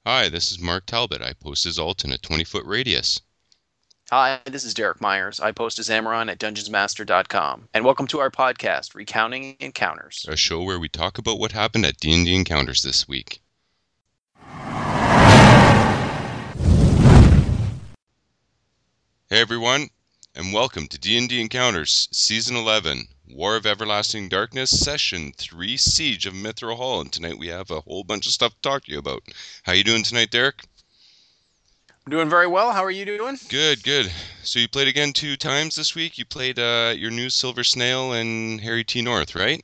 Hi, this is Mark Talbot. I post his alt in a 20-foot radius. Hi, this is Derek Myers. I post as Amaron at DungeonsMaster.com. And welcome to our podcast, Recounting Encounters. A show where we talk about what happened at D&D Encounters this week. Hey everyone, and welcome to D&D Encounters Season 11, War of Everlasting Darkness, Session 3, Siege of Mithril Hall. And tonight we have a whole bunch of stuff to talk to you about. How you doing tonight, Derek? I'm doing very well. How are you doing? Good, good. So you played again 2 times this week. You played your new Silver Snail and Harry T. North, right?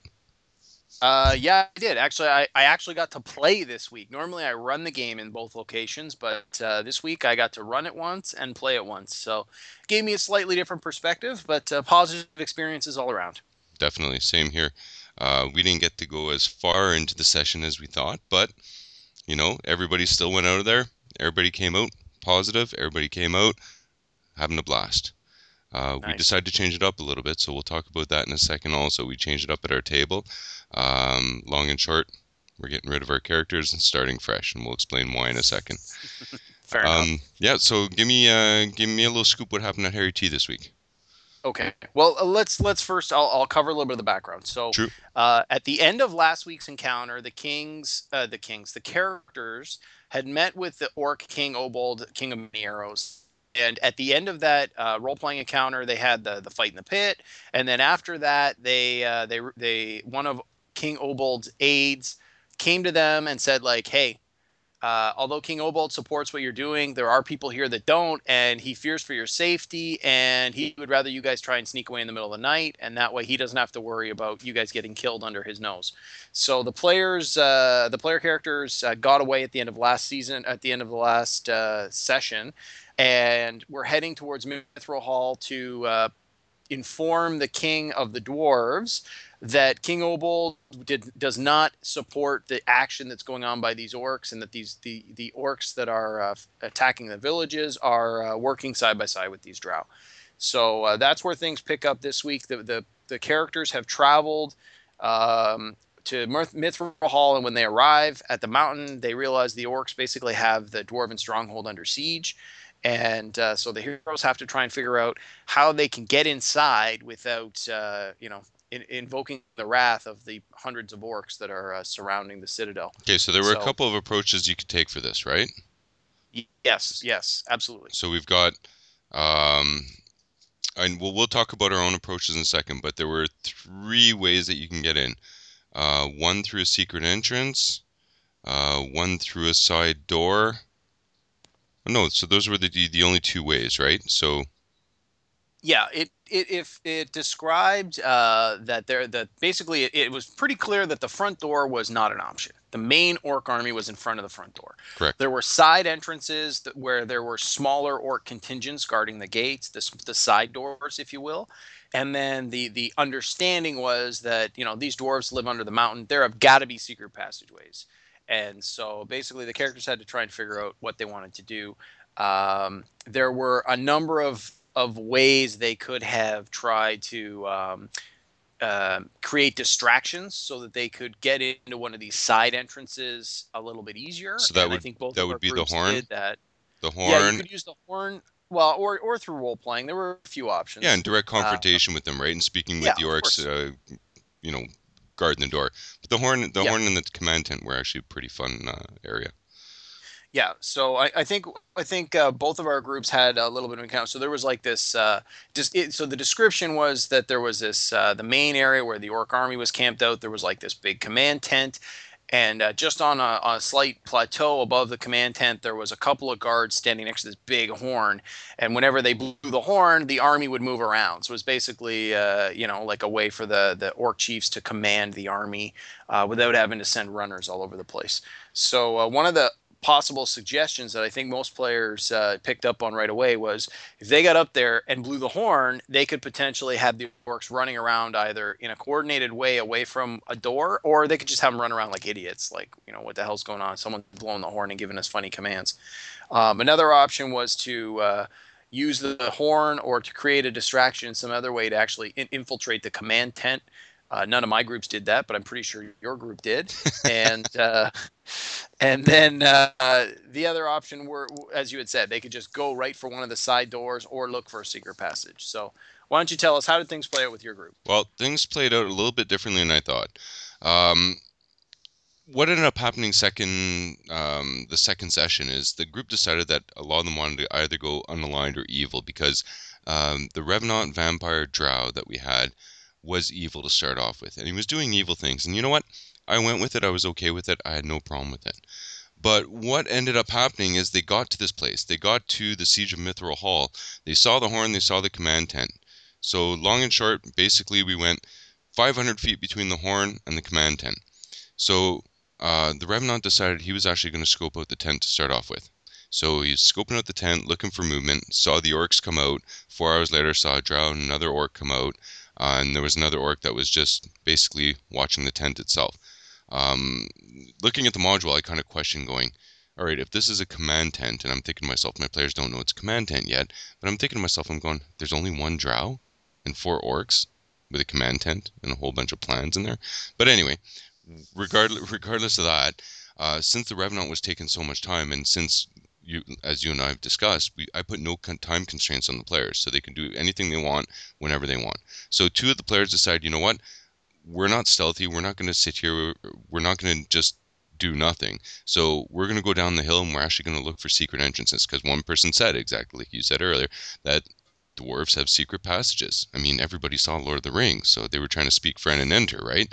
Yeah, I did. Actually, I actually got to play this week. Normally, I run the game in both locations, but this week I got to run it once and play it once. So it gave me a slightly different perspective, but positive experiences all around. Definitely, same here. We didn't get to go as far into the session as we thought, but everybody still went out of there. Everybody came out positive. Everybody came out having a blast. We Nice. decided to change it up a little bit, so we'll talk about that in a second. Also, we changed it up at our table. Long and short, we're getting rid of our characters and starting fresh, and we'll explain why in a second. Fair enough. Yeah, so give me a little scoop. What happened at Harry T this week? Okay. Well, let's first. I'll cover a little bit of the background. So, True. at the end of last week's encounter, the characters had met with the orc king Obold, king of many arrows, and at the end of that role playing encounter, they had the fight in the pit, and then after that, they one of King Obold's aides came to them and said like, "Hey, although King Obold supports what you're doing, there are people here that don't, and he fears for your safety, and he would rather you guys try and sneak away in the middle of the night, and that way he doesn't have to worry about you guys getting killed under his nose." So the player characters got away at the end of last season, at the end of the last session, and we're heading towards Mithril Hall to inform the king of the dwarves that King Obold does not support the action that's going on by these orcs, and that the orcs that are attacking the villages are working side by side with these drow. So that's where things pick up this week. The characters have traveled to Mithril Hall, and when they arrive at the mountain, they realize the orcs basically have the dwarven stronghold under siege. And so the heroes have to try and figure out how they can get inside without, invoking the wrath of the hundreds of orcs that are surrounding the citadel. Okay, so there were a So couple of approaches you could take for this, right? yes, yes, absolutely. So we've got, um, and we'll talk about our own approaches in a second, but there were 3 ways that you can get in. One through a secret entrance, one through a side door. Oh, no, so those were the only 2 ways, right? So Yeah, it described that basically it was pretty clear that the front door was not an option. The main orc army was in front of the front door. correct. There were side entrances where there were smaller orc contingents guarding the gates, the side doors, if you will. And then the understanding was that these dwarves live under the mountain. There have got to be secret passageways. And so basically, the characters had to try and figure out what they wanted to do. There were a number of ways they could have tried to create distractions so that they could get into one of these side entrances a little bit easier. So And I think both that of would our be the groups horn, did that. the Yeah, you horn, could use the horn, well, or through role playing. There were a few yeah, options. and direct confrontation with them, right? And speaking with Yeah, the of orcs, course. you know, guarding the door. But the Yeah, horn and the command tent were actually a pretty fun area. yeah. So I think both of our groups had a little bit of encounter. So there was like this. So the description was that there was this the main area where the orc army was camped out. There was like this big command tent, and just on a slight plateau above the command tent, there was a couple of guards standing next to this big horn. And whenever they blew the horn, the army would move around. So it was basically, like a way for the orc chiefs to command the army without having to send runners all over the place. So one of the possible suggestions that I think most players picked up on right away was if they got up there and blew the horn, they could potentially have the orcs running around either in a coordinated way away from a door, or they could just have them run around like idiots, like, what the hell's going on? Someone blowing the horn and giving us funny commands. Another option was to use the horn or to create a distraction some other way to actually infiltrate the command tent. None of my groups did that, but I'm pretty sure your group did. And and then the other option were, as you had said, they could just go right for one of the side doors or look for a secret passage. So why don't you tell us, how did things play out with your group? Well, things played out a little bit differently than I thought. Um, what ended up happening the second session is the group decided that a lot of them wanted to either go unaligned or evil because the Revenant Vampire Drow that we had was evil to start off with, and he was doing evil things. And you know what? I went with it. I was okay with it. I had no problem with it. But what ended up happening is they got to this place. They got to the Siege of Mithril Hall. They saw the horn. They saw the command tent. So long and short, basically we went 500 feet between the horn and the command tent. So the Revenant decided he was actually going to scope out the tent to start off with. So he's scoping out the tent, looking for movement, saw the orcs come out. 4 hours later, saw a drow and another orc come out. And there was another orc that was just basically watching the tent itself. Looking at the module, I kind of questioned going, all right, if this is a command tent, and I'm thinking to myself, my players don't know it's a command tent yet, but I'm thinking to myself, I'm going, there's only one drow and 4 orcs with a command tent and a whole bunch of plans in there. But anyway, regardless of that, since the Revenant was taking so much time, and since as you and I have discussed, I put no time constraints on the players, so they can do anything they want whenever they want. So 2 of the players decided, you know what, we're not stealthy. We're not going to sit here. We're not going to just do nothing. So we're going to go down the hill and we're actually going to look for secret entrances, because one person said, exactly like you said earlier, that dwarves have secret passages. I mean, everybody saw Lord of the Rings, so they were trying to speak friend and enter, right?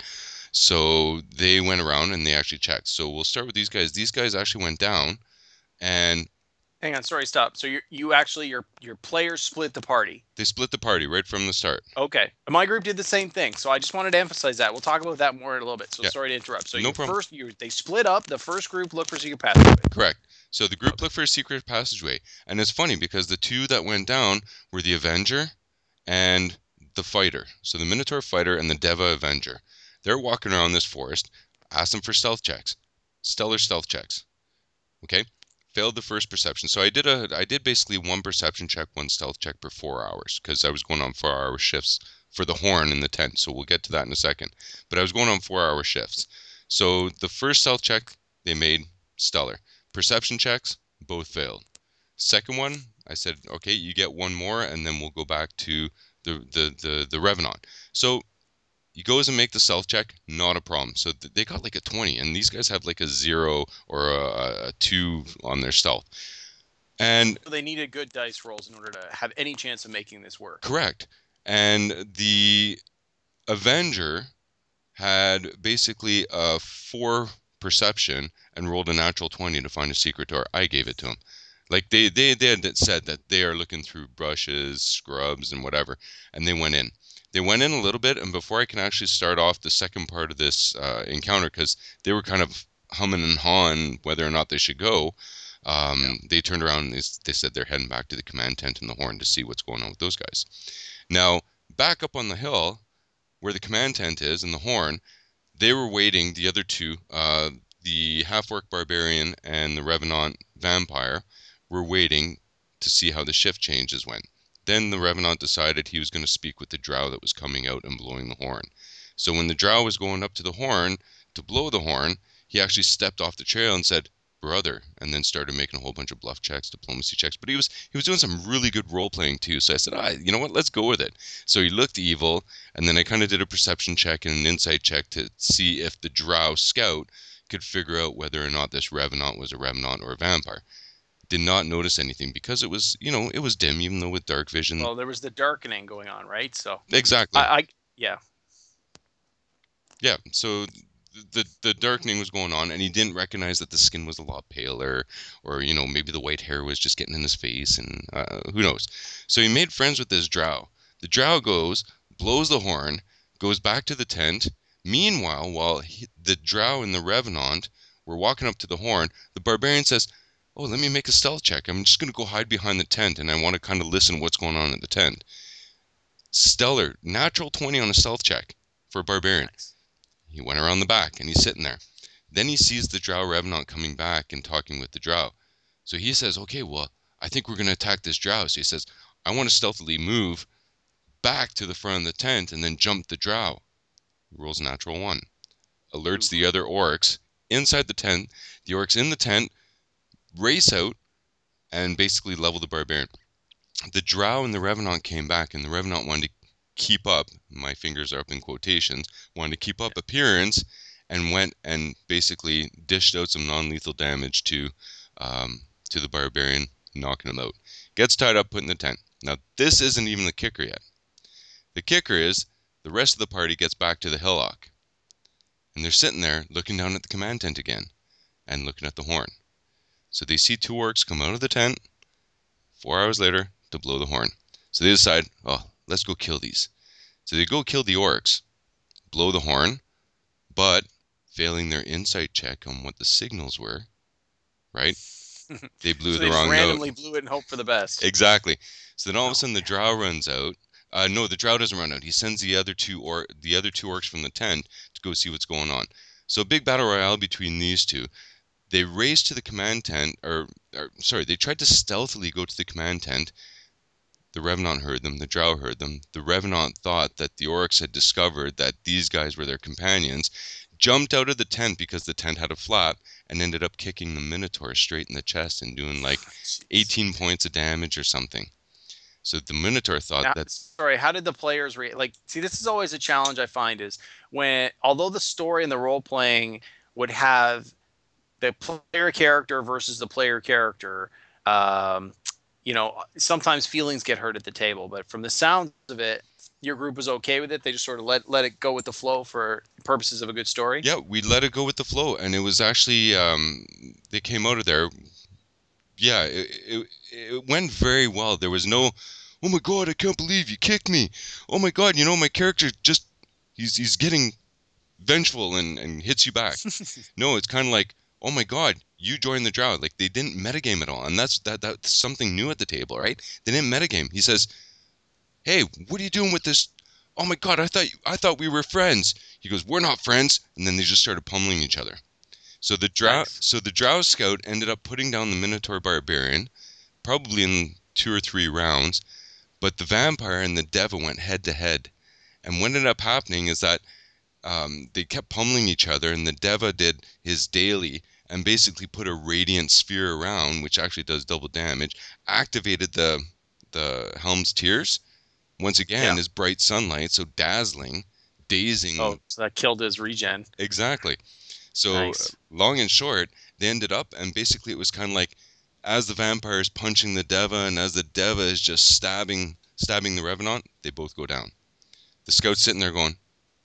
So they went around and they actually checked. So we'll start with these guys. These guys actually went down, and Hang on, sorry, stop. So you actually your players split the party. they split the party right from the start. Okay, my group did the same thing. So I just wanted to emphasize that. We'll talk about that more in a little bit. So Yeah, sorry to interrupt. So no problem. they split up. The first group looked for secret passageway. Correct. So the group looked for a secret passageway, and it's funny because the 2 that went down were the Avenger and the Fighter. So the Minotaur Fighter and the Deva Avenger. They're walking around this forest. Ask them for stealth checks, stellar stealth checks. Okay, failed the first perception. So I did basically 1 perception check, 1 stealth check per 4 hours, because I was going on 4-hour shifts for the horn in the tent. So we'll get to that in a second. But I was going on 4-hour shifts. So the first stealth check they made stellar. Perception checks both failed. Second one, I said, okay, you get 1 more, and then we'll go back to the Revenant. So he goes and make the stealth check, not a problem. So they got like a 20, and these guys have like a 0 or a 2 on their stealth. And they needed good dice rolls in order to have any chance of making this work. Correct. And the Avenger had basically a 4 perception and rolled a natural 20 to find a secret door. I gave it to him. Like they had said that they are looking through brushes, scrubs, and whatever, and they went in. They went in a little bit, and before I can actually start off the second part of this encounter, because they were kind of humming and hawing whether or not they should go, they turned around and they said they're heading back to the command tent and the horn to see what's going on with those guys. Now, back up on the hill, where the command tent is and the horn, they were waiting, the other 2, the half-orc barbarian and the Revenant vampire, were waiting to see how the shift changes went. Then the Revenant decided he was going to speak with the drow that was coming out and blowing the horn. So when the drow was going up to the horn to blow the horn, he actually stepped off the trail and said, brother, and then started making a whole bunch of bluff checks, diplomacy checks. But he was doing some really good role playing too. So I said, you know what, let's go with it. So he looked evil, and then I kind of did a perception check and an insight check to see if the drow scout could figure out whether or not this Revenant was a Revenant or a vampire. Did not notice anything because it was, it was dim, even though with dark vision. Well, there was the darkening going on, right? So exactly. Yeah. Yeah. So the darkening was going on, and he didn't recognize that the skin was a lot paler, or maybe the white hair was just getting in his face, and who knows. So he made friends with this drow. The drow goes, blows the horn, goes back to the tent. Meanwhile, while the drow and the Revenant were walking up to the horn, the barbarian says, oh, let me make a stealth check. I'm just going to go hide behind the tent, and I want to kind of listen what's going on in the tent. Stellar, natural 20 on a stealth check for a barbarian. Nice. He went around the back, and he's sitting there. Then he sees the drow Revenant coming back and talking with the drow. So he says, okay, well, I think we're going to attack this drow. So he says, I want to stealthily move back to the front of the tent and then jump the drow. Rolls natural 1. Alerts Ooh. the other orcs inside the tent. The orcs in the tent race out and basically level the barbarian. The Drow and the Revenant came back, and the Revenant wanted to keep up, my fingers are up in quotations, wanted to keep up appearance, and went and basically dished out some non-lethal damage to the barbarian, knocking him out. Gets tied up, put in the tent. Now, this isn't even the kicker yet. The kicker is the rest of the party gets back to the hillock, and they're sitting there looking down at the command tent again, and looking at the horn. So they see two orcs come out of the tent 4 hours later to blow the horn. So they decide, oh, let's go kill these. So they go kill the orcs, blow the horn, but failing their insight check on what the signals were, right? They blew So the they just wrong randomly note. blew it and hoped for the best. Exactly. So then all of a Oh, sudden the Drow runs out. No, the Drow doesn't run out. He sends the other two orcs from the tent to go see what's going on. So a big battle royale between these two. They raced to the command tent, they tried to stealthily go to the command tent. The Revenant heard them, the Drow heard them. The Revenant thought that the orcs had discovered that these guys were their companions, jumped out of the tent because the tent had a flap, and ended up kicking the Minotaur straight in the chest and doing like jeez. 18 points of damage or something. So the Minotaur thought Now, that, sorry, how did the players like? See, this is always a challenge I find is when, although the story and the role playing would have the player character versus the player character, um, sometimes feelings get hurt at the table. But from the sounds of it, your group was okay with it. They just sort of let it go with the flow for purposes of a good story. yeah, we let it go with the flow. And it was actually, they came out of there. Yeah, it went very well. There was no, oh my God, I can't believe you kicked me. Oh my God, my character just, he's getting vengeful and hits you back. No, it's kind of like, oh my God, you joined the Drow. Like they didn't metagame at all, and that's something new at the table, right? They didn't metagame. He says, "Hey, what are you doing with this? Oh my God, I thought we were friends." He goes, "We're not friends," and then they just started pummeling each other. Nice. So the Drow scout ended up putting down the Minotaur barbarian, probably in 2 or 3 rounds, but the vampire and the Deva went head to head, and what ended up happening is that they kept pummeling each other, and the Deva did his daily and basically put a radiant sphere around, which actually does double damage, activated the Helm's Tears. Once again, Yeah. is bright sunlight, so dazzling, dazing. So that killed his regen. Exactly. So Nice. long and short, they ended up, and basically it was kind of like as the vampire is punching the Deva, and as the Deva is just stabbing the Revenant, they both go down. The scout's sitting there going,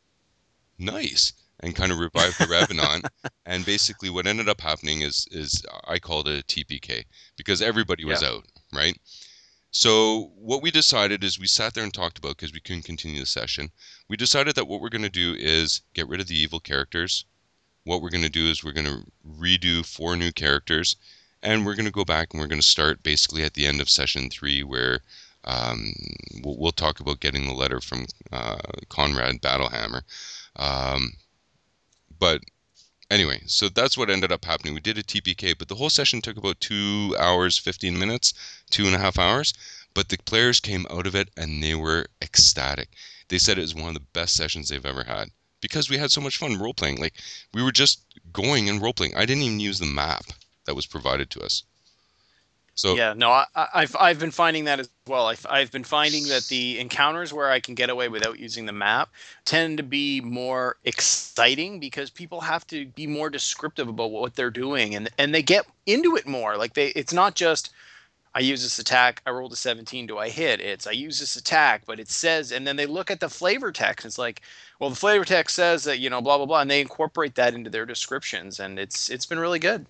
nice, and kind of revived the Revenant. And basically, what ended up happening is I called it a TPK because everybody was Yeah. out, right? So what we decided is we sat there and talked about because we couldn't continue the session. We decided that what we're going to do is get rid of the evil characters. What we're going to do is we're going to redo 4 new characters, and we're going to go back and we're going to start basically at the end of session 3 where we'll talk about getting the letter from Conrad Battlehammer. Um, but anyway, so that's what ended up happening. We did a TPK, but the whole session took about 2 hours, 15 minutes, 2.5 hours. But the players came out of it and they were ecstatic. They said it was one of the best sessions they've ever had because we had so much fun role playing. Like we were just going and role playing. I didn't even use the map that was provided to us. So Yeah, no, I've been finding that as well. I've been finding that the encounters where I can get away without using the map tend to be more exciting because people have to be more descriptive about what they're doing, and they get into it more. Like it's not just I use this attack, I rolled a 17, do I hit? It's I use this attack, but it says, and then they look at the flavor text. It's like, well, the flavor text says that blah blah blah, and they incorporate that into their descriptions, and it's been really good.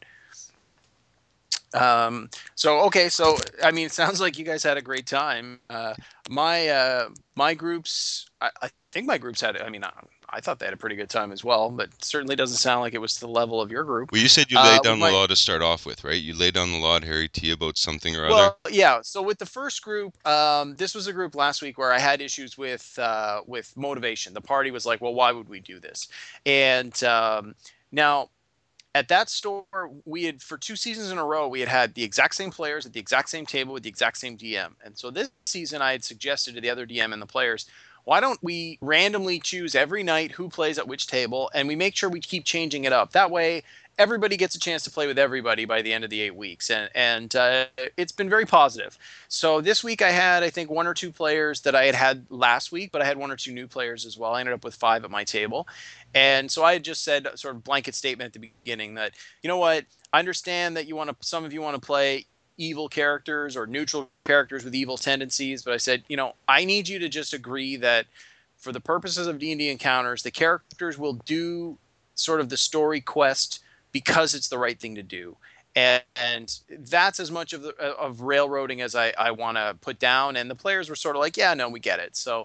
So okay, so I mean, it sounds like you guys had a great time. My groups, I think my groups had. I mean, I thought they had a pretty good time as well, but certainly doesn't sound like it was to the level of your group. well, you said you laid With down the my law to start off with, right? You laid down the law, Harry T, about something or other. Well, yeah. So with the first group, this was a group last week where I had issues with motivation. The party was like, "Well, why would we do this?" And now at that store, we had for 2 seasons in a row, we had the exact same players at the exact same table with the exact same DM. And so this season, I had suggested to the other DM and the players, why don't we randomly choose every night who plays at which table, and we make sure we keep changing it up. That way, everybody gets a chance to play with everybody by the end of the 8 weeks, and it's been very positive. So this week I had, I think, one or two players that I had last week, but I had one or two new players as well. I ended up with 5 at my table, and so I had just said sort of blanket statement at the beginning that, you know what, I understand that some of you want to play evil characters or neutral characters with evil tendencies, but I said, I need you to just agree that for the purposes of D&D encounters, the characters will do sort of the story quest because it's the right thing to do. And that's as much of railroading as I want to put down. And the players were sort of like, yeah, no, we get it. So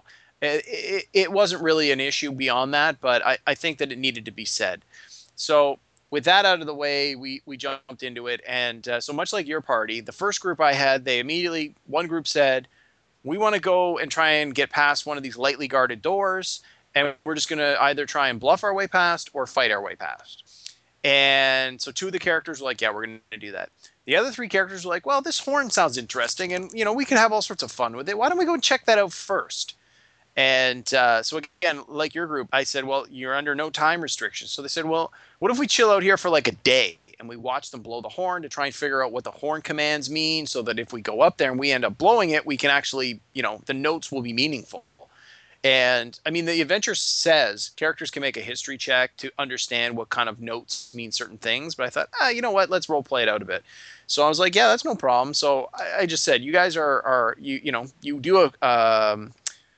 it wasn't really an issue beyond that, but I think that it needed to be said. So with that out of the way, we jumped into it. And so much like your party, the first group I had, one group said, we want to go and try and get past one of these lightly guarded doors. And we're just going to either try and bluff our way past or fight our way past. And so 2 of the characters were like, yeah, we're going to do that. The other 3 characters were like, well, this horn sounds interesting. And, we could have all sorts of fun with it. Why don't we go and check that out first? And so again, like your group, I said, well, you're under no time restrictions. So they said, well, what if we chill out here for like a day and we watch them blow the horn to try and figure out what the horn commands mean, so that if we go up there and we end up blowing it, we can actually, the notes will be meaningful. And I mean, the adventure says characters can make a history check to understand what kind of notes mean certain things. But I thought, you know what, let's role play it out a bit. So I was like, yeah, that's no problem. So I just said, you guys you do a,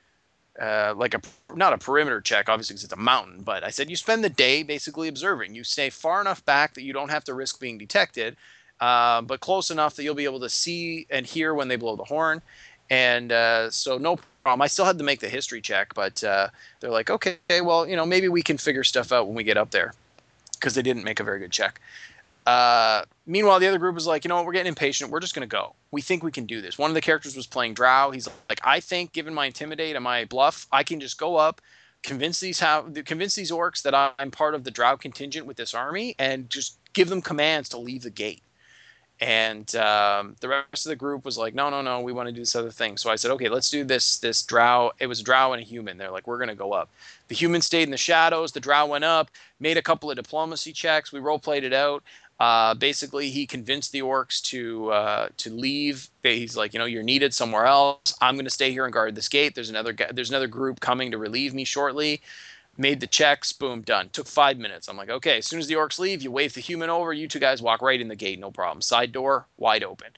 like not a perimeter check, obviously, because it's a mountain. But I said you spend the day basically observing. You stay far enough back that you don't have to risk being detected, but close enough that you'll be able to see and hear when they blow the horn. And so no problem. I still had to make the history check, but they're like, okay, well, maybe we can figure stuff out when we get up there, because they didn't make a very good check. Meanwhile, the other group was like, we're getting impatient. We're just going to go. We think we can do this. One of the characters was playing Drow. He's like, I think given my intimidate and my bluff, I can just go up, convince these orcs that I'm part of the Drow contingent with this army, and just give them commands to leave the gate. And the rest of the group was like, no, we want to do this other thing. So I said, okay, let's do this Drow. It was a Drow and a human. They're like, we're going to go up. The human stayed in the shadows. The Drow went up, made a couple of diplomacy checks. We role played it out. Basically, he convinced the orcs to leave. He's like, you're needed somewhere else. I'm going to stay here and guard this gate. There's another group coming to relieve me shortly. Made the checks, boom, done. Took 5 minutes. I'm like, okay, as soon as the orcs leave, you wave the human over. You 2 guys walk right in the gate, no problem. Side door, wide open.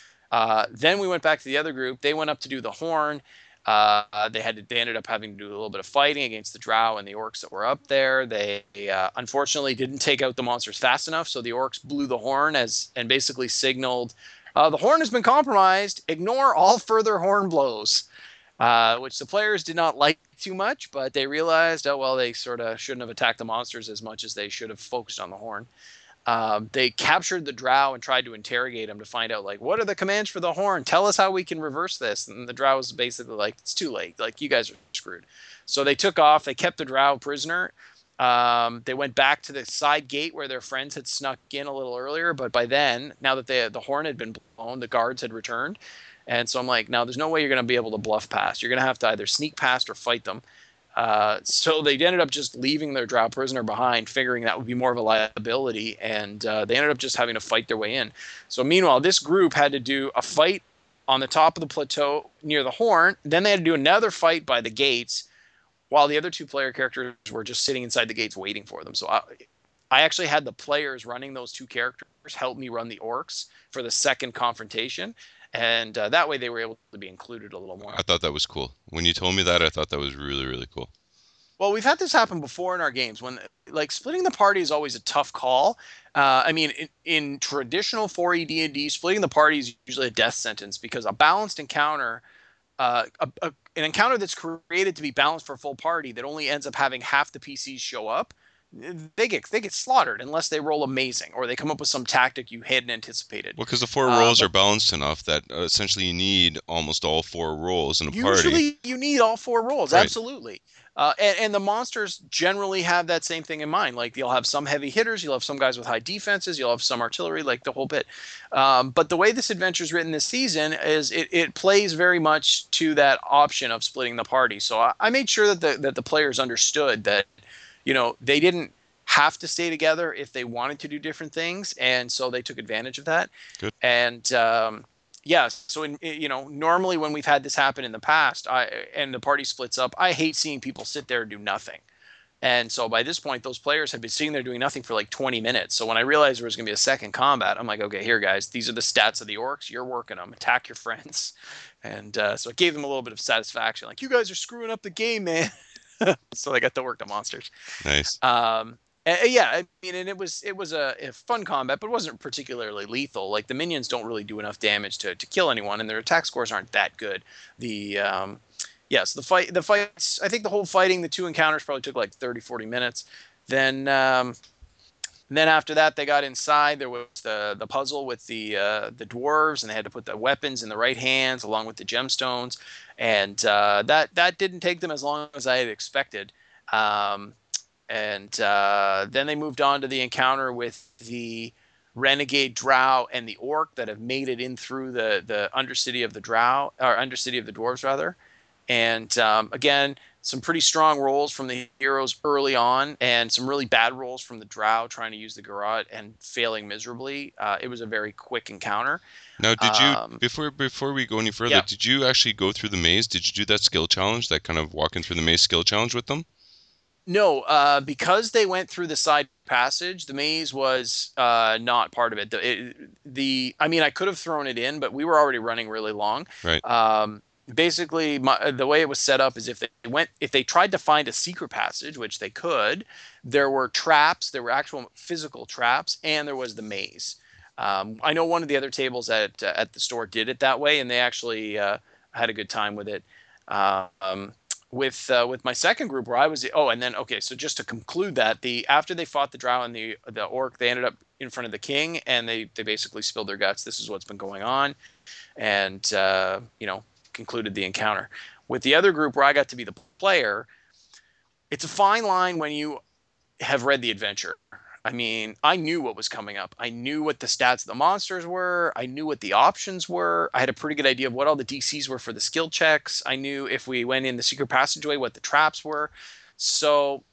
Then we went back to the other group. They went up to do the horn. They ended up having to do a little bit of fighting against the Drow and the orcs that were up there. They unfortunately didn't take out the monsters fast enough, so the orcs blew the horn and basically signaled, the horn has been compromised. Ignore all further horn blows. Which the players did not like too much, but they realized, they sort of shouldn't have attacked the monsters as much as they should have focused on the horn. They captured the Drow and tried to interrogate him to find out, what are the commands for the horn? Tell us how we can reverse this. And the Drow was basically like, it's too late. You guys are screwed. So they took off. They kept the Drow prisoner. They went back to the side gate where their friends had snuck in a little earlier. But by then, now that the horn had been blown, the guards had returned. And so I'm like, now there's no way you're going to be able to bluff past. You're going to have to either sneak past or fight them. So they ended up just leaving their Drow prisoner behind, figuring that would be more of a liability. And they ended up just having to fight their way in. So meanwhile, this group had to do a fight on the top of the plateau near the horn. Then they had to do another fight by the gates, while the other 2 player characters were just sitting inside the gates waiting for them. So I actually had the players running those 2 characters help me run the orcs for the second confrontation. And that way they were able to be included a little more. I thought that was cool. When you told me that, I thought that was really, really cool. Well, we've had this happen before in our games when splitting the party is always a tough call. In traditional 4E D&D, splitting the party is usually a death sentence, because a balanced encounter, an encounter that's created to be balanced for a full party that only ends up having half the PCs show up, they get slaughtered unless they roll amazing or they come up with some tactic you hadn't anticipated. Well, because the four rolls are But balanced enough that essentially you need almost all four rolls in a party. usually you need all four rolls, Right. absolutely. And the monsters generally have that same thing in mind. Like you'll have some heavy hitters, you'll have some guys with high defenses, you'll have some artillery, like the whole bit. But the way this adventure is written this season is it plays very much to that option of splitting the party. So I made sure that the players understood that, they didn't have to stay together if they wanted to do different things, and so they took advantage of that. Good. And yeah, so normally when we've had this happen in the past, and the party splits up, I hate seeing people sit there and do nothing. And so by this point, those players had been sitting there doing nothing for like 20 minutes. So when I realized there was going to be a second combat, I'm like, okay, here, guys, these are the stats of the orcs. You're working them. Attack your friends. And so it gave them a little bit of satisfaction. Like, you guys are screwing up the game, man. So I got to work the monsters. Nice. Yeah, I mean, and it was a fun combat, but it wasn't particularly lethal. Like the minions don't really do enough damage to kill anyone, and their attack scores aren't that good. Yes, the fights. I think the whole fighting, the two encounters probably took like 30, 40 minutes. Then after that, they got inside. There was the puzzle with the dwarves, and they had to put the weapons in the right hands along with the gemstones, and that didn't take them as long as I had expected. And then they moved on to the encounter with the renegade drow and the orc that have made it in through the undercity of the drow, or undercity of the dwarves rather. And again, some pretty strong rolls from the heroes early on, and some really bad rolls from the drow trying to use the garrote and failing miserably. It was a very quick encounter. Now, did you Um, before we go any further, yeah. did you actually go through the maze? Did you do that skill challenge, that kind of walking through the maze skill challenge with them? No, because they went through the side passage, the maze was not part of it. I mean, I could have thrown it in, but we were already running really long. Right. Basically, the way it was set up is if they tried to find a secret passage, which they could, there were traps, there were actual physical traps, and there was the maze. I know one of the other tables at the store did it that way, and they actually had a good time with it. Um, with my second group where I was and then okay, so just to conclude that, after they fought the drow and the orc, they ended up in front of the king, and they basically spilled their guts. This is what's been going on, and concluded the encounter. With the other group where I got to be the player, it's a fine line when you have read the adventure. I mean, I knew what was coming up. I knew what the stats of the monsters were. I knew what the options were. I had a pretty good idea of what all the DCs were for the skill checks. I knew if we went in the secret passageway, what the traps were. So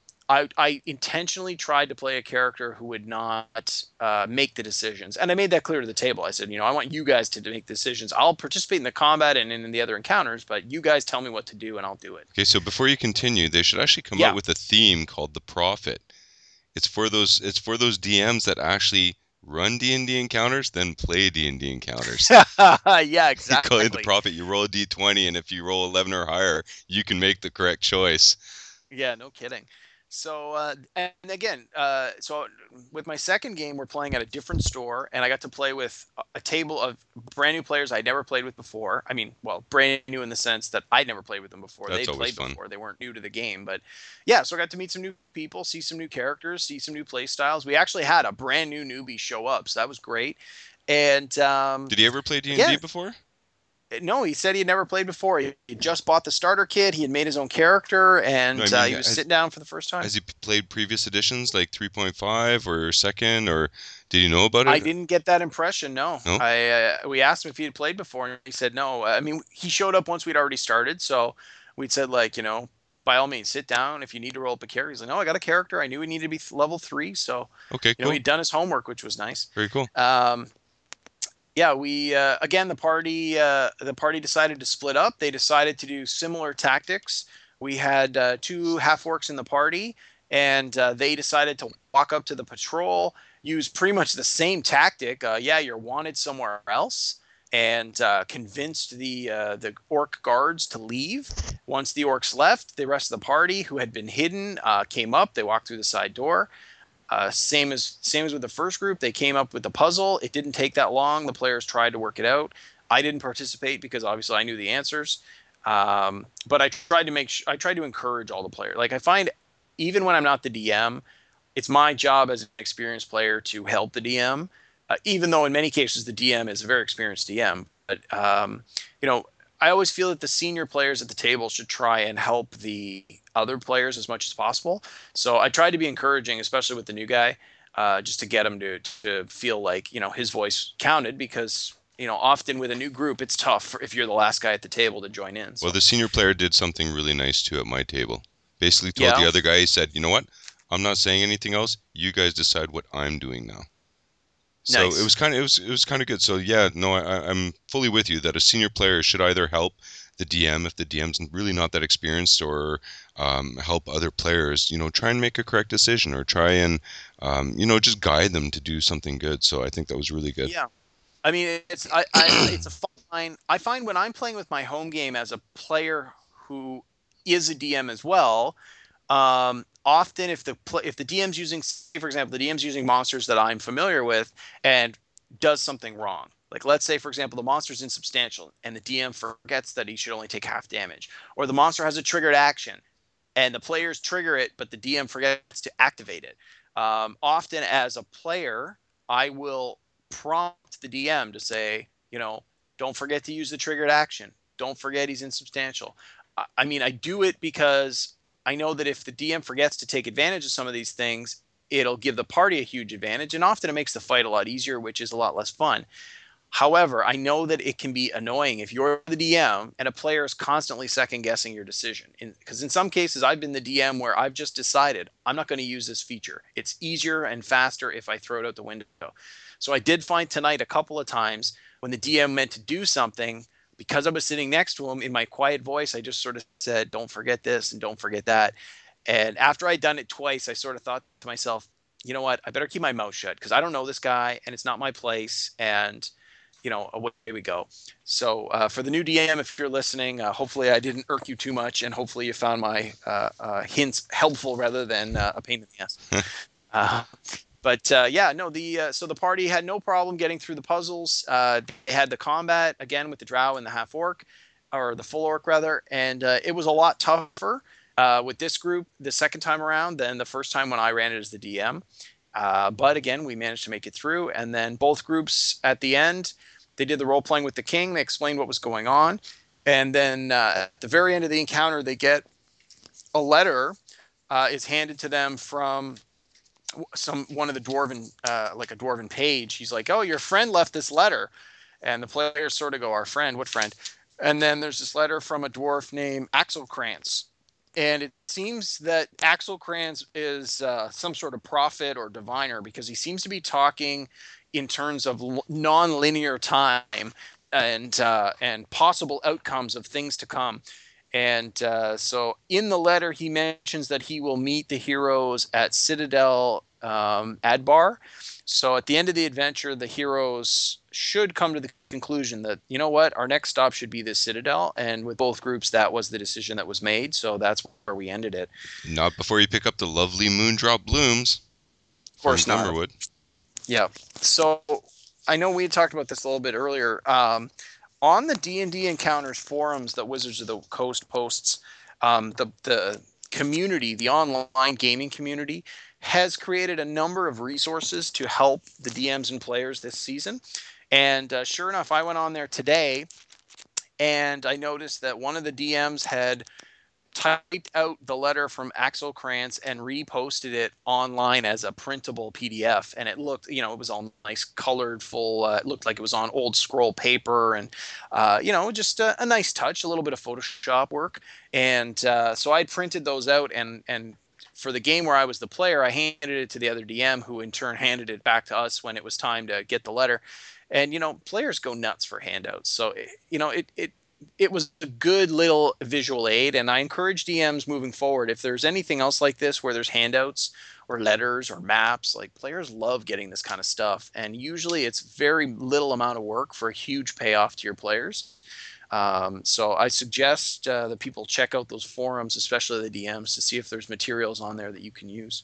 I intentionally tried to play a character who would not make the decisions. And I made that clear to the table. I said, I want you guys to make decisions. I'll participate in the combat and in the other encounters, but you guys tell me what to do and I'll do it. Okay, so before you continue, they should actually come out Yeah. with a theme called the Prophet. It's for those DMs that actually run D&D encounters, then play D&D encounters. Yeah, You call it the exactly. Prophet. You roll a D20, and if you roll 11 or higher, you can make the correct choice. Yeah, no kidding. So, and again, so with my second game, we're playing at a different store, and I got to play with a table of brand new players I'd never played with before. I mean, well, brand new in the sense that I'd never played with them before. That's They'd always played fun. before. They weren't new to the game, but yeah, so I got to meet some new people, see some new characters, see some new play styles. We actually had a brand new newbie show up, so that was great. And Did he ever play D&D again, before? no, he said he had never played before. He just bought the starter kit. He had made his own character, No, and I mean, he was sitting down for the first time. has he played previous editions like 3.5 or second, or did he know about I it? didn't get that impression. No, No? we asked him if he had played before, and he said no. I mean, he showed up once we'd already started, so we'd said like, by all means, sit down if you need to roll up a character. He's like, no, I got a character. I knew he needed to be level 3, so Okay, cool. he'd done his homework, which was nice. Very cool. Yeah, we again the party decided to split up. They decided to do similar tactics. We had two half orcs in the party, and they decided to walk up to the patrol, use pretty much the same tactic. Yeah, you're wanted somewhere else, and convinced the orc guards to leave. Once the orcs left, the rest of the party, who had been hidden, came up. They walked through the side door. Same as with the first group, they came up with the puzzle. It didn't take that long. The players tried to work it out. I didn't participate because obviously I knew the answers. But I tried to encourage all the players. Like I find, even when I'm not the DM, it's my job as an experienced player to help the DM, even though in many cases the DM is a very experienced DM. But you know, I always feel that the senior players at the table should try and help the other players as much as possible. So I try to be encouraging, especially with the new guy, just to get him to feel like, you know, his voice counted, because you know, often with a new group, it's tough if you're the last guy at the table to join in. Well, So the senior player did something really nice too at my table. Basically told the yeah, other guy, he said, you know what? I'm not saying anything else. You guys decide what I'm doing now. So it nice. was kind of it was kind of good. So yeah, no, I'm fully with you that a senior player should either help the DM if the DM's really not that experienced, or help other players. You know, try and make a correct decision, or try and you know, just guide them to do something good. So I think that was really good. Yeah, I mean, it's a fine. I find when I'm playing with my home game as a player who is a DM as well, often if the DM's using, say, for example, the DM's using monsters that I'm familiar with and does something wrong. Like, let's say, for example, the monster's insubstantial and the DM forgets that he should only take half damage, or the monster has a triggered action and the players trigger it, but the DM forgets to activate it. Often, as a player, I will prompt the DM to say, you know, don't forget to use the triggered action. Don't forget he's insubstantial. I mean, I do it because I know that if the DM forgets to take advantage of some of these things, it'll give the party a huge advantage. And often it makes the fight a lot easier, which is a lot less fun. However, I know that it can be annoying if you're the DM and a player is constantly second guessing your decision. Because in some cases, I've been the DM where I've just decided I'm not going to use this feature. It's easier and faster if I throw it out the window. So I did find tonight a couple of times when the DM meant to do something, because I was sitting next to him, in my quiet voice, I just sort of said, don't forget this and don't forget that. And after I'd done it twice, I sort of thought to myself, you know what? I better keep my mouth shut because I don't know this guy and it's not my place. And you know, away we go. So for the new DM, if you're listening, hopefully I didn't irk you too much, and hopefully you found my hints helpful rather than a pain in the ass. Uh, but yeah, no, the so the party had no problem getting through the puzzles. They had the combat again with the drow and the half orc, or the full orc rather, and it was a lot tougher with this group the second time around than the first time when I ran it as the DM. But again, we managed to make it through. And then both groups at the end, they did the role playing with the king. They explained what was going on. And then at the very end of the encounter, they get a letter is handed to them from one of the dwarven, like a dwarven page. He's like, "Oh, your friend left this letter," and the players sort of go, "Our friend? What friend?" And then there's this letter from a dwarf named Axelkrantz, and it seems that Axelkrantz is some sort of prophet or diviner, because he seems to be talking in terms of non-linear time and possible outcomes of things to come. And so in the letter, he mentions that he will meet the heroes at Citadel Adbar. So at the end of the adventure, the heroes should come to the conclusion that, you know what, our next stop should be this Citadel. And with both groups, that was the decision that was made. So that's where we ended it. Not before you pick up the lovely Moondrop Blooms Of from course not. Glimmerwood. Yeah. So I know we had talked about this a little bit earlier. On the D&D Encounters forums that Wizards of the Coast posts, the community, the online gaming community, has created a number of resources to help the DMs and players this season. And sure enough, I went on there today and I noticed that one of the DMs had typed out the letter from Axelkrantz and reposted it online as a printable PDF. And it looked, you know, it was all nice, colored, full. It looked like it was on old scroll paper, and you know, just a nice touch, a little bit of Photoshop work. And so I printed those out, and for the game where I was the player, I handed it to the other DM, who in turn handed it back to us when it was time to get the letter. And you know, players go nuts for handouts. So you know, it was a good little visual aid, and I encourage DMs moving forward, if there's anything else like this where there's handouts or letters or maps, like, players love getting this kind of stuff, and usually it's very little amount of work for a huge payoff to your players. So I suggest that people check out those forums, especially the DMs, to see if there's materials on there that you can use.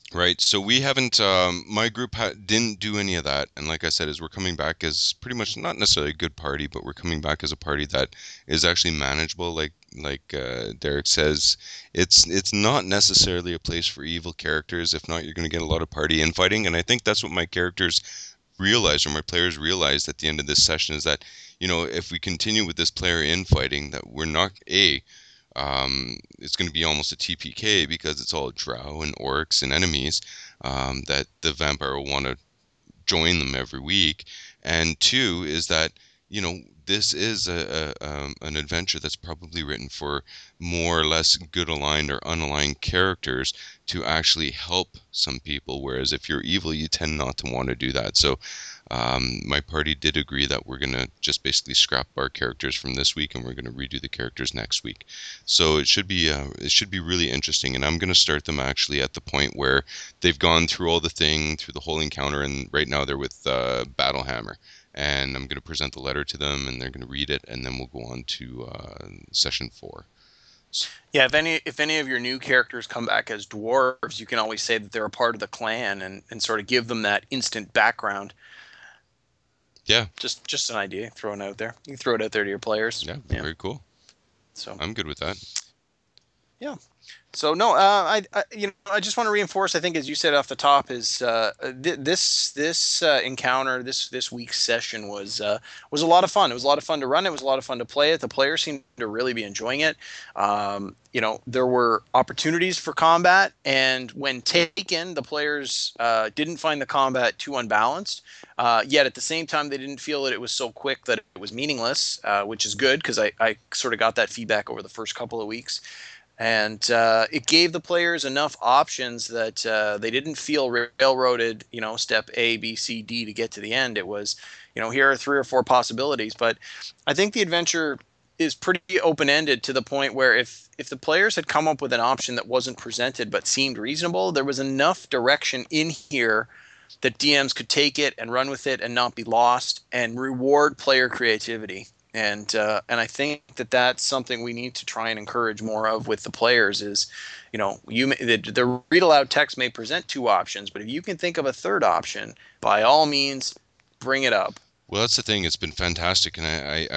Right. So we haven't. My group didn't do any of that, and like I said, is we're coming back as pretty much not necessarily a good party, but we're coming back as a party that is actually manageable. Like Derek says, it's not necessarily a place for evil characters. If not, you're going to get a lot of party infighting, and I think that's what my characters realize, or my players realized at the end of this session, is that if we continue with this player infighting, that we're not it's going to be almost a TPK because it's all drow and orcs and enemies that the vampire will want to join them every week. And two is that this is an adventure that's probably written for more or less good aligned or unaligned characters to actually help some people. Whereas if you're evil, you tend not to want to do that. So my party did agree that we're gonna just basically scrap our characters from this week, and we're gonna redo the characters next week. So it should be really interesting, and I'm gonna start them actually at the point where they've gone through all through the whole encounter, and right now they're with Battlehammer. And I'm gonna present the letter to them, and they're gonna read it, and then we'll go on to session 4. Yeah, if any of your new characters come back as dwarves, you can always say that they're a part of the clan and sort of give them that instant background. Yeah, Just an idea thrown out there. You can throw it out there to your players. yeah, Yeah. very cool. So I'm good with that. yeah. So no, I just want to reinforce. I think, as you said off the top, is this encounter, this week's session was a lot of fun. It was a lot of fun to run. It was a lot of fun to play it. The players seemed to really be enjoying it. There were opportunities for combat, and when taken, the players didn't find the combat too unbalanced. Yet at the same time, they didn't feel that it was so quick that it was meaningless, which is good because I sort of got that feedback over the first couple of weeks. And it gave the players enough options that they didn't feel railroaded, step A, B, C, D to get to the end. It was, here are 3 or 4 possibilities. But I think the adventure is pretty open-ended to the point where if the players had come up with an option that wasn't presented but seemed reasonable, there was enough direction in here that DMs could take it and run with it and not be lost and reward player creativity. And I think that that's something we need to try and encourage more of with the players is, the read aloud text may present 2 options, but if you can think of a third option, by all means, bring it up. Well, that's the thing. It's been fantastic, and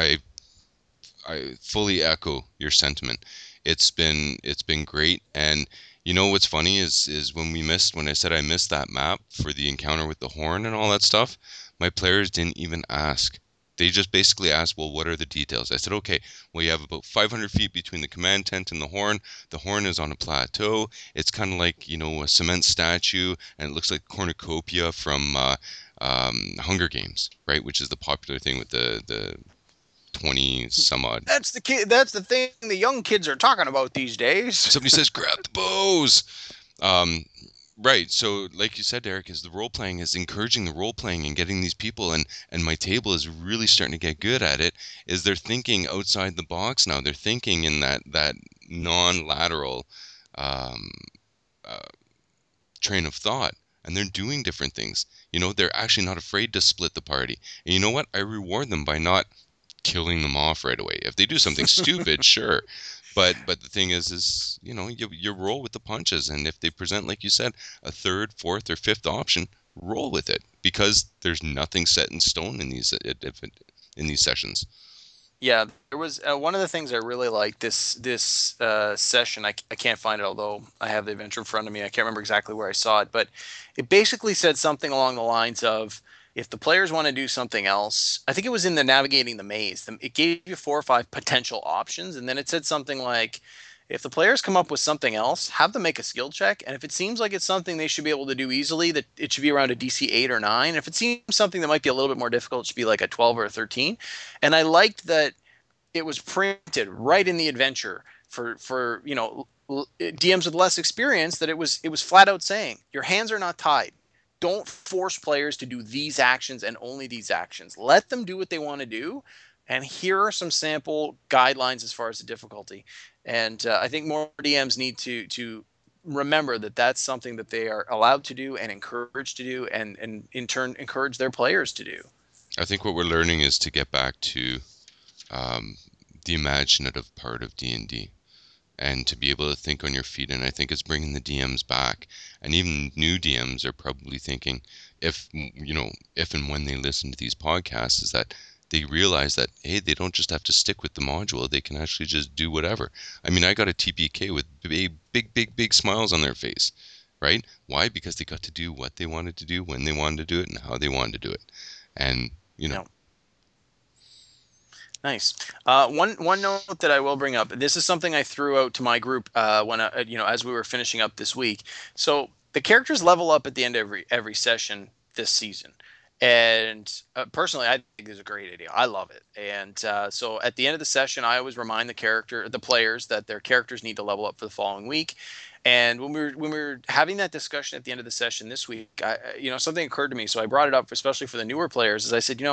I fully echo your sentiment. It's been great, and what's funny is when I said I missed that map for the encounter with the horn and all that stuff, my players didn't even ask. They just basically asked, well, what are the details? I said, okay, well, you have about 500 feet between the command tent and the horn. The horn is on a plateau. It's kind of like, a cement statue, and it looks like cornucopia from Hunger Games, right? Which is the popular thing with the 20 some odd. That's the thing the young kids are talking about these days. Somebody says, grab the bows. Um, right. So, like you said, Derek, is the role playing is encouraging the role playing and getting these people, and my table is really starting to get good at it. Is they're thinking outside the box now. They're thinking in that non-lateral um, uh, train of thought, and they're doing different things. They're actually not afraid to split the party. And you know what? I reward them by not killing them off right away. If they do something stupid, sure. But the thing is you roll with the punches, and if they present, like you said, a third, fourth, or fifth option, roll with it because there's nothing set in stone in these sessions. Yeah, there was one of the things I really liked this session. I can't find it, although I have the adventure in front of me. I can't remember exactly where I saw it, but it basically said something along the lines of, if the players want to do something else, I think it was in the navigating the maze. It gave you 4 or 5 potential options, and then it said something like, if the players come up with something else, have them make a skill check, and if it seems like it's something they should be able to do easily, that it should be around a DC 8 or 9. If it seems something that might be a little bit more difficult, it should be like a 12 or a 13. And I liked that it was printed right in the adventure for DMs with less experience, that it was flat out saying your hands are not tied. Don't force players to do these actions and only these actions. Let them do what they want to do. And here are some sample guidelines as far as the difficulty. And I think more DMs need to remember that that's something that they are allowed to do and encouraged to do, and in turn encourage their players to do. I think what we're learning is to get back to um, the imaginative part of D&D. and to be able to think on your feet. And I think it's bringing the DMs back. And even new DMs are probably thinking, if and when they listen to these podcasts, is that they realize that, hey, they don't just have to stick with the module. They can actually just do whatever. I mean, I got a TPK with big smiles on their face, right? Why? Because they got to do what they wanted to do, when they wanted to do it, and how they wanted to do it. And, Nice. One note that I will bring up. This is something I threw out to my group as we were finishing up this week. So the characters level up at the end of every session this season, and personally, I think it's a great idea. I love it. And so at the end of the session, I always remind the players that their characters need to level up for the following week. And when we were having that discussion at the end of the session this week, something occurred to me. So I brought it up, especially for the newer players, as I said,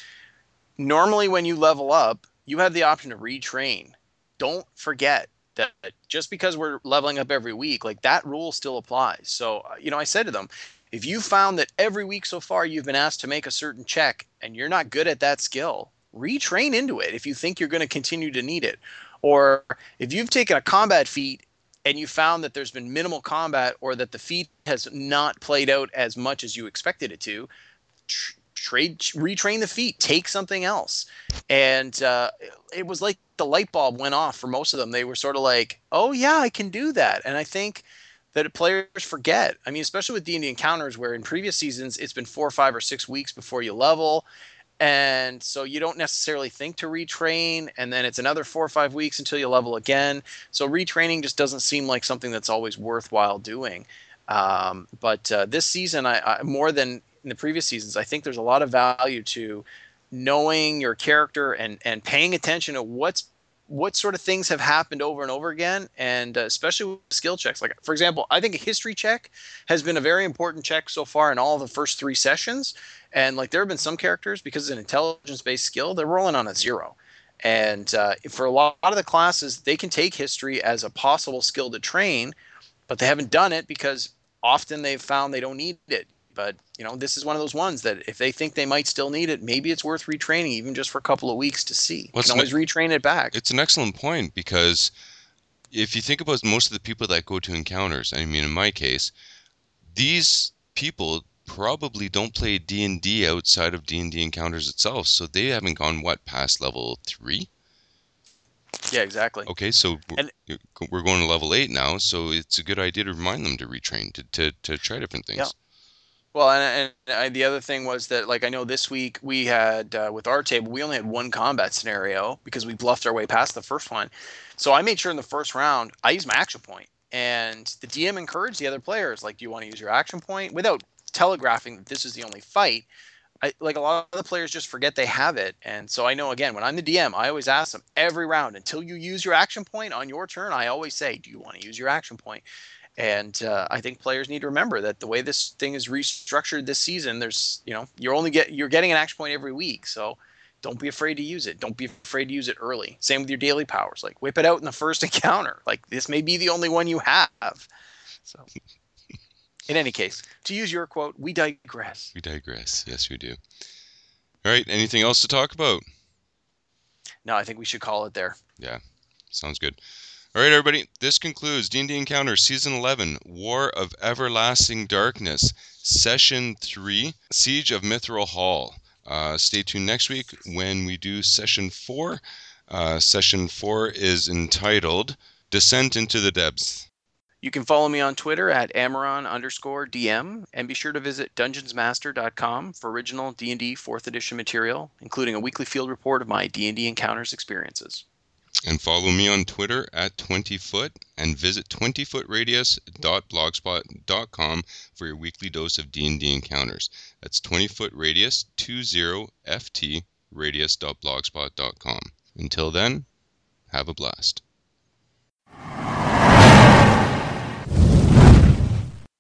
normally when you level up, you have the option to retrain. Don't forget that just because we're leveling up every week, like that rule still applies. So, I said to them, if you found that every week so far you've been asked to make a certain check and you're not good at that skill, retrain into it if you think you're going to continue to need it. Or if you've taken a combat feat and you found that there's been minimal combat or that the feat has not played out as much as you expected it to, retrain the feat, take something else. And it was like the light bulb went off for most of them. They were sort of like, oh yeah, I can do that. And I think that players forget. I mean, especially with D&D Encounters, where in previous seasons it's been 4, 5, or 6 weeks before you level, and so you don't necessarily think to retrain, and then it's another 4 or 5 weeks until you level again. So retraining just doesn't seem like something that's always worthwhile doing. But this season, I more than in the previous seasons, I think there's a lot of value to knowing your character and paying attention to what sort of things have happened over and over again, and especially with skill checks. Like, for example, I think a history check has been a very important check so far in all the first 3 sessions. And like, there have been some characters, because it's an intelligence-based skill, they're rolling on a 0. And for a lot of the classes, they can take history as a possible skill to train, but they haven't done it because often they've found they don't need it. But, this is one of those ones that if they think they might still need it, maybe it's worth retraining even just for a couple of weeks to see. You can always retrain it back. It's an excellent point, because if you think about most of the people that go to encounters, I mean, in my case, these people probably don't play D&D outside of D&D Encounters itself, so they haven't gone, past level 3? Yeah, exactly. Okay, so we're going to level 8 now, so it's a good idea to remind them to retrain, to try different things. Yeah. Well, and the other thing was that, like, I know this week we had, with our table, we only had one combat scenario because we bluffed our way past the first one. So I made sure in the first round, I used my action point. And the DM encouraged the other players, like, do you want to use your action point? Without telegraphing that this is the only fight. Like, a lot of the players just forget they have it. And so I know, again, when I'm the DM, I always ask them every round, until you use your action point on your turn, I always say, do you want to use your action point? And I think players need to remember that the way this thing is restructured this season, there's, you're getting an action point every week. So don't be afraid to use it. Don't be afraid to use it early. Same with your daily powers. Like, whip it out in the first encounter. Like, this may be the only one you have. So in any case, to use your quote, we digress. We digress. Yes, we do. All right. Anything else to talk about? No, I think we should call it there. Yeah. Sounds good. All right, everybody, this concludes D&D Encounter Season 11, War of Everlasting Darkness, Session 3, Siege of Mithril Hall. Stay tuned next week when we do Session 4. Session 4 is entitled Descent into the Depths. You can follow me on Twitter at Amaron_DM, and be sure to visit DungeonsMaster.com for original D&D 4th edition material, including a weekly field report of my D&D Encounters experiences. And follow me on Twitter at 20foot, and visit 20footradius.blogspot.com for your weekly dose of D&D Encounters. That's 20footradius, 20ft radius.blogspot.com. Until then, have a blast.